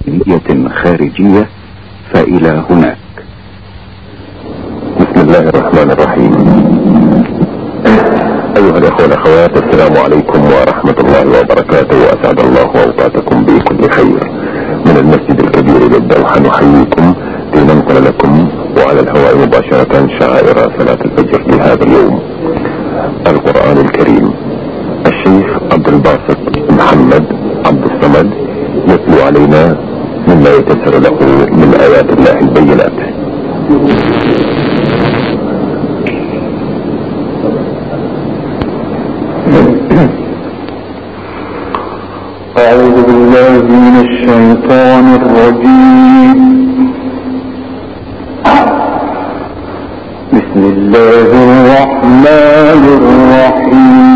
داخلية خارجية فإلى هناك. بسم الله الرحمن الرحيم. أيها الأخوة والأخوات، السلام عليكم ورحمة الله وبركاته، وأسعد الله أوقاتكم بكل خير. من المسجد الكبير بالدوحة نحييكم لننقل لكم وعلى الهواء مباشرة شعائر صلاة الفجر لهذا اليوم. القرآن الكريم، الشيخ عبد الباسط محمد عبد الصمد يتلو علينا مما يتسر له من آيات الله البينات. أعوذ بالله من الشيطان الرجيم. بسم الله الرحمن الرحيم.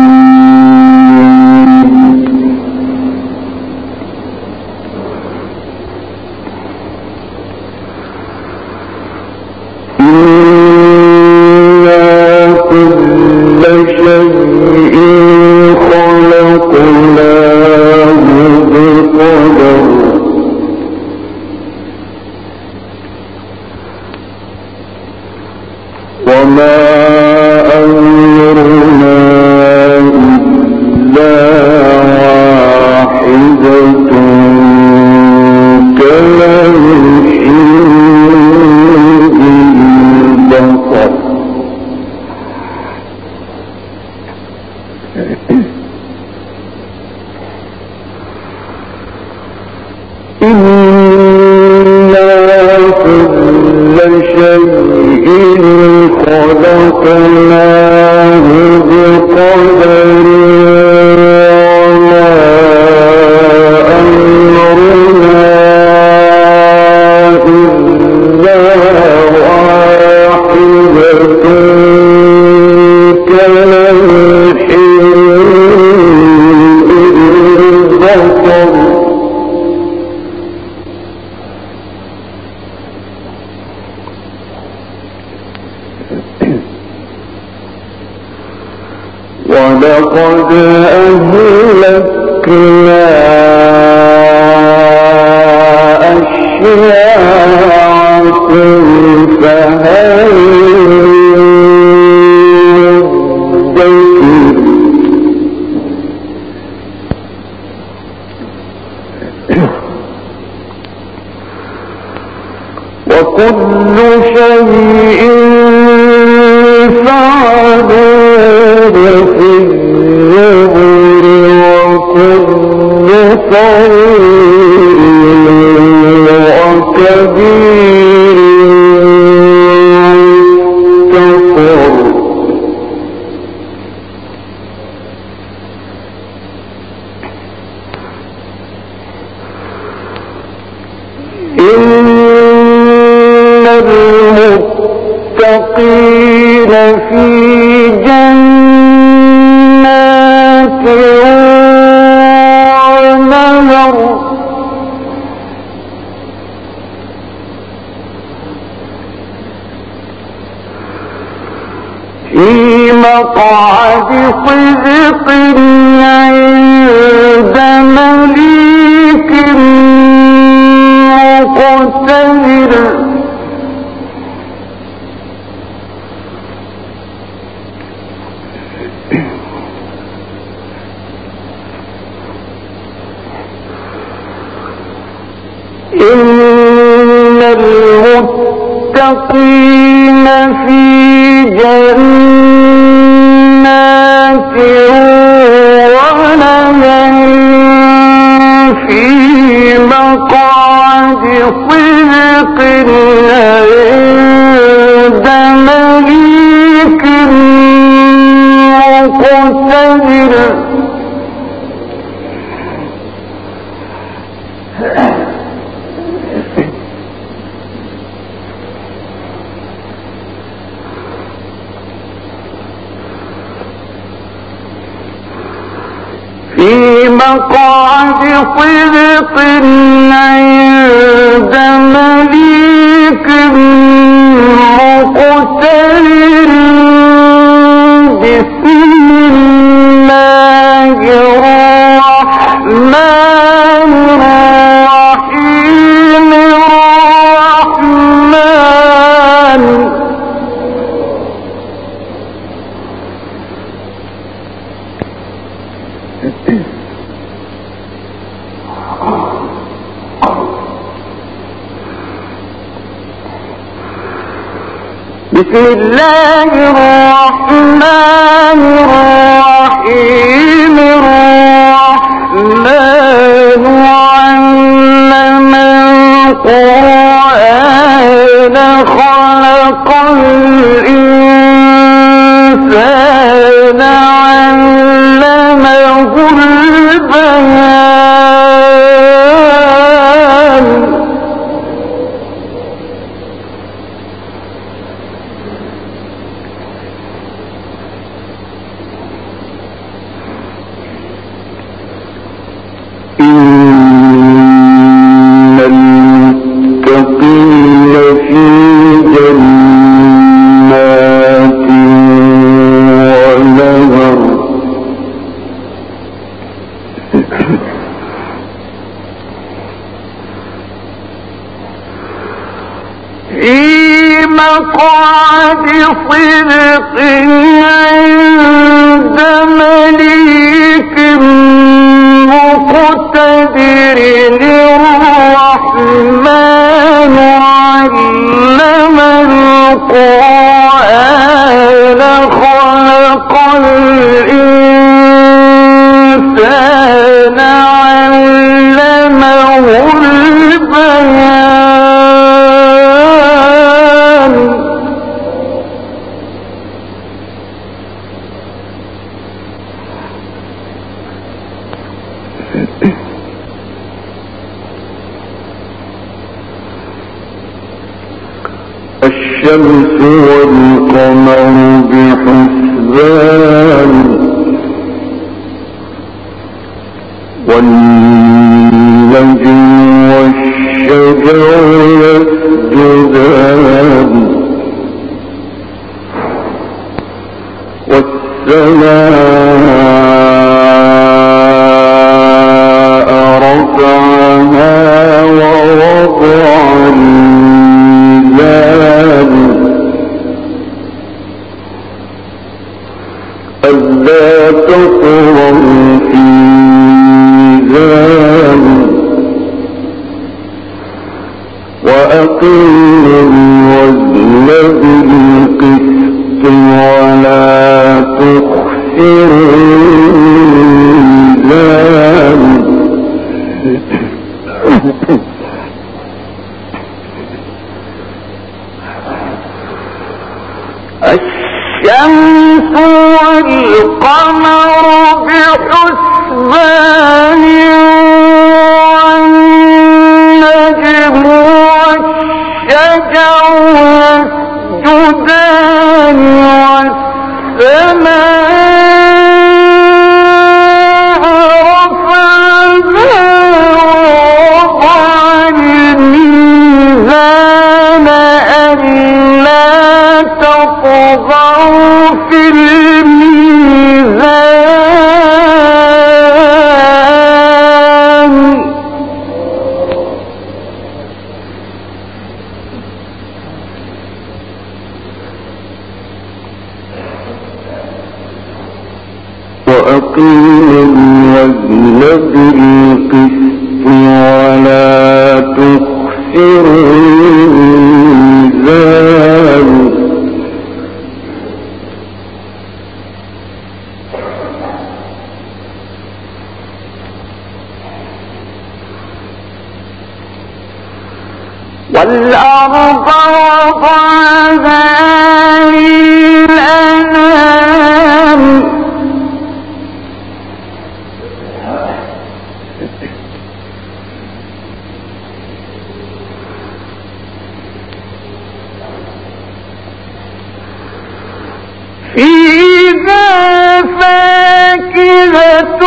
ولقد أهلكنا أشياعكم فهل وكل شيء فعلوه في الزبر وكل صغير وكبير مستقر. إن المتقين في جنات ونهر في مقعد صدق عند مليك مقتدر. إن المتقين في جنات ونهر في مقعد صدق عند مليك مقتدر. في مقعد صدق عند مليك مقتدر. بسم الله الرحمن الرحيم. بسم الله الرحمن الرحيم الرحمن علم القرآن خلق الإنسان علمه البيان إن المتقين في جنات ونهر في مقعد صدق عند مليك مقتدر الرحمن علم القرآن خلق الإنسان علمه البيان الشمس والقمر بحسبان والنجم والشجر يسجدان والسماء رفعها ووضع الميزان ألا تطغوا في الميزان وأقيموا الوزن بالقسط ولا تخسروا الميزان الشمس والقمر بحسبان والنجم والشجر يسجدان والسماء رفعها ووضع الميزان ألا تطغوا في الميزان وأقيموا الوزن بالقسط ولا تخسروا الميزان والأرض وضعها للأنام فيها فاكهة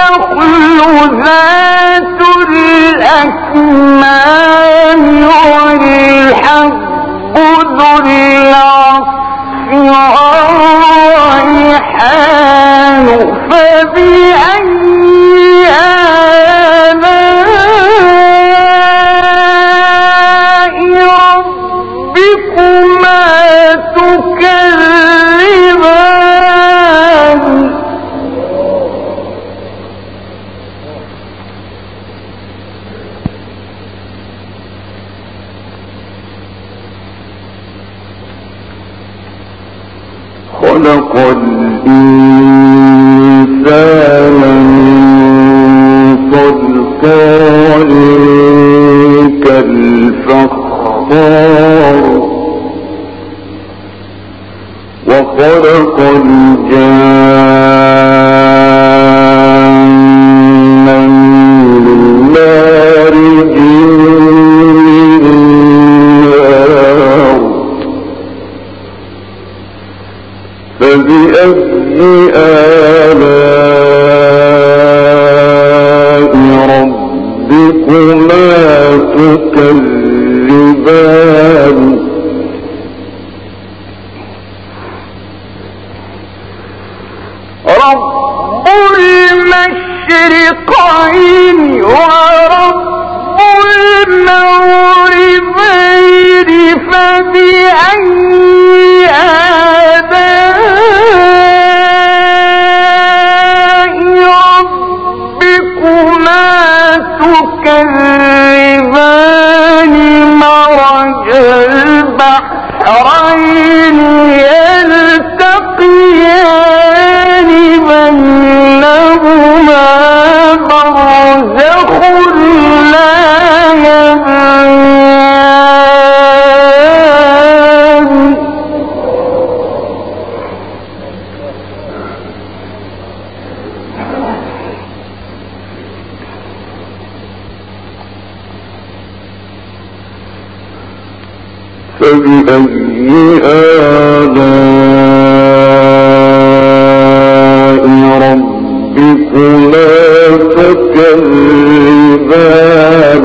والنخل ذات الأكمام خلق الإنسان من صلصال كالفخار وخلق الجان من مارج من نار فبأي آلاء ربكما تكذبان رب المشرقين ورب المغربين فبأي آلاء ربكما تكذبان مرج البحرين يلتقيان بينهما برزخ لا يبغيان فبأي آلاء ربكما تكذبان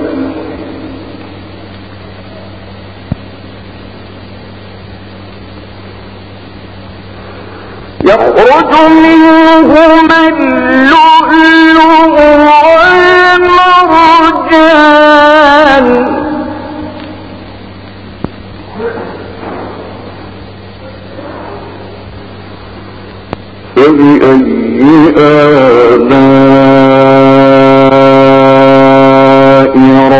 يخرج منهما اللؤلؤ والمرجان فبأي آلاء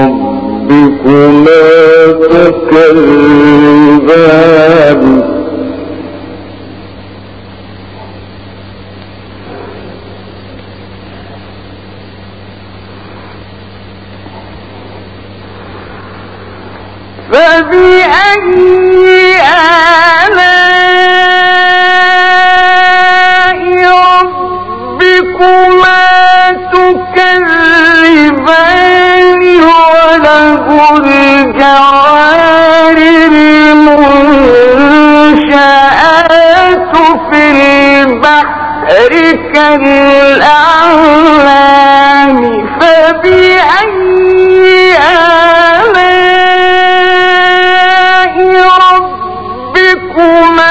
ربكما تكذبان فبأي آلاء ربكما تكذبان وله الجوار المنشآت في البحر كالأعلام فبأي ربكما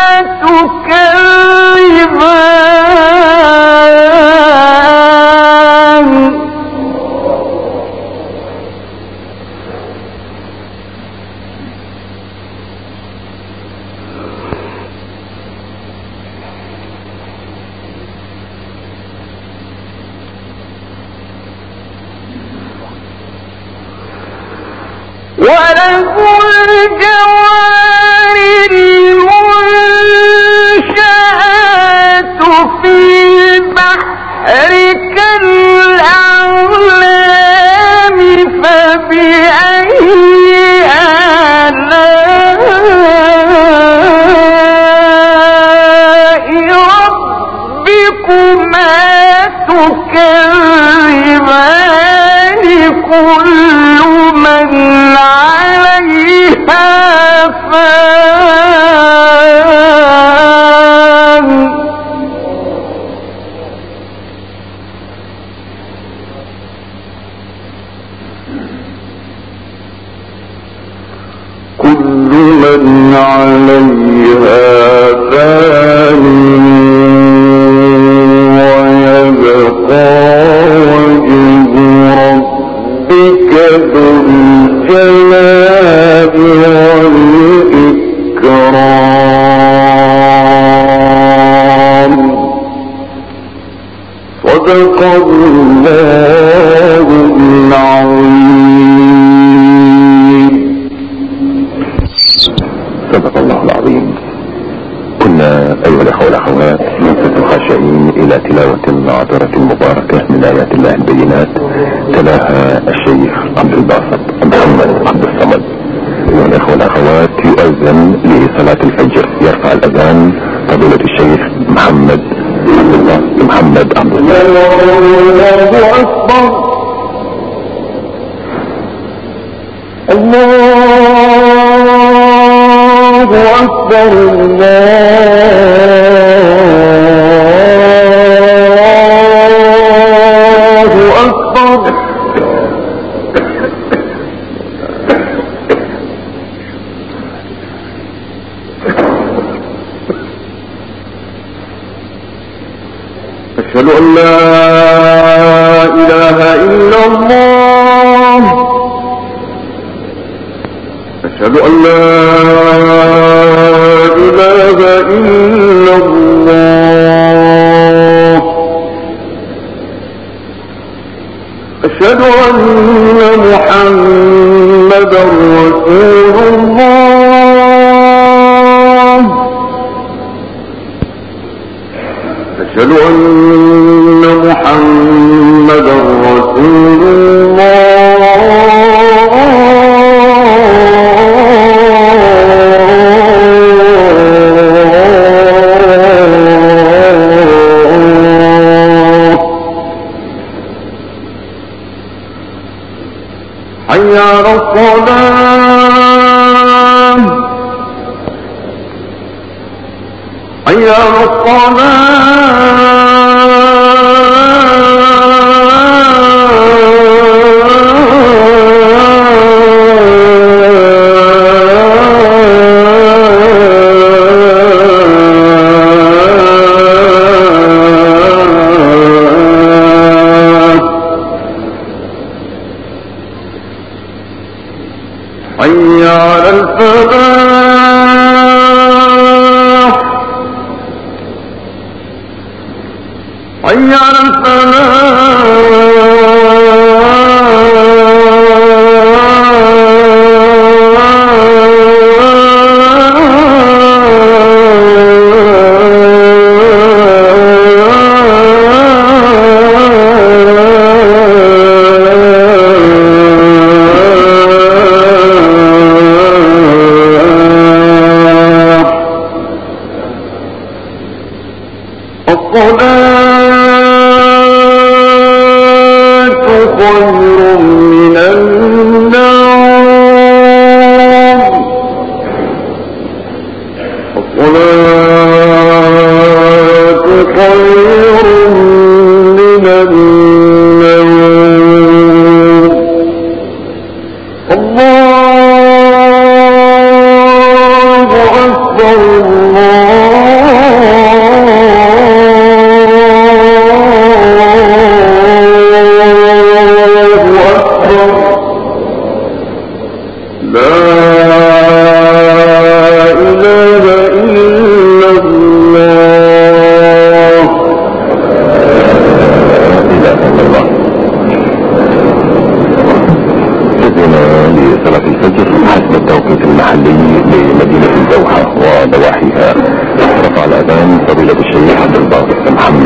تكذبان وله الجوار المنشآت في البحر كالأعلام فبأي آلاء ربكما تكذبان كل من عليها فان كل من عليها فان ويبقى وجه ربك ذو الجلال والإكرام صدق الله العظيم. صدق الله العظيم. كنا أيها الأخوة والأخوات، ننصت الخاشعين إلى تلاوة عطرة مباركة من آيات الله البينات تلاها الشيخ عبد الباسط محمد عبد الصمد. أيها الأخوة والأخوات، يؤذن لصلاة الفجر. يرفع الأذان فضيلة الشيخ محمد عبد الصمد. الله أكبر. الله أكبر. الله أكبر. أشهد أن لا إله إلا الله. أشهد أن لا إله إلا الله. أشهد أن محمدا رسول الله. أشهد أن محمدا رسول حي على الصلاة. حي على حي على الفلاح. حي على الصلاة خير من النوم. الصلاة خير من النوم. الله أكبر. حسب التوقيت المحلي لمدينة الدوحة وضواحيها. رفع الأذان فضيلة الشيخ عبد الباسط محمد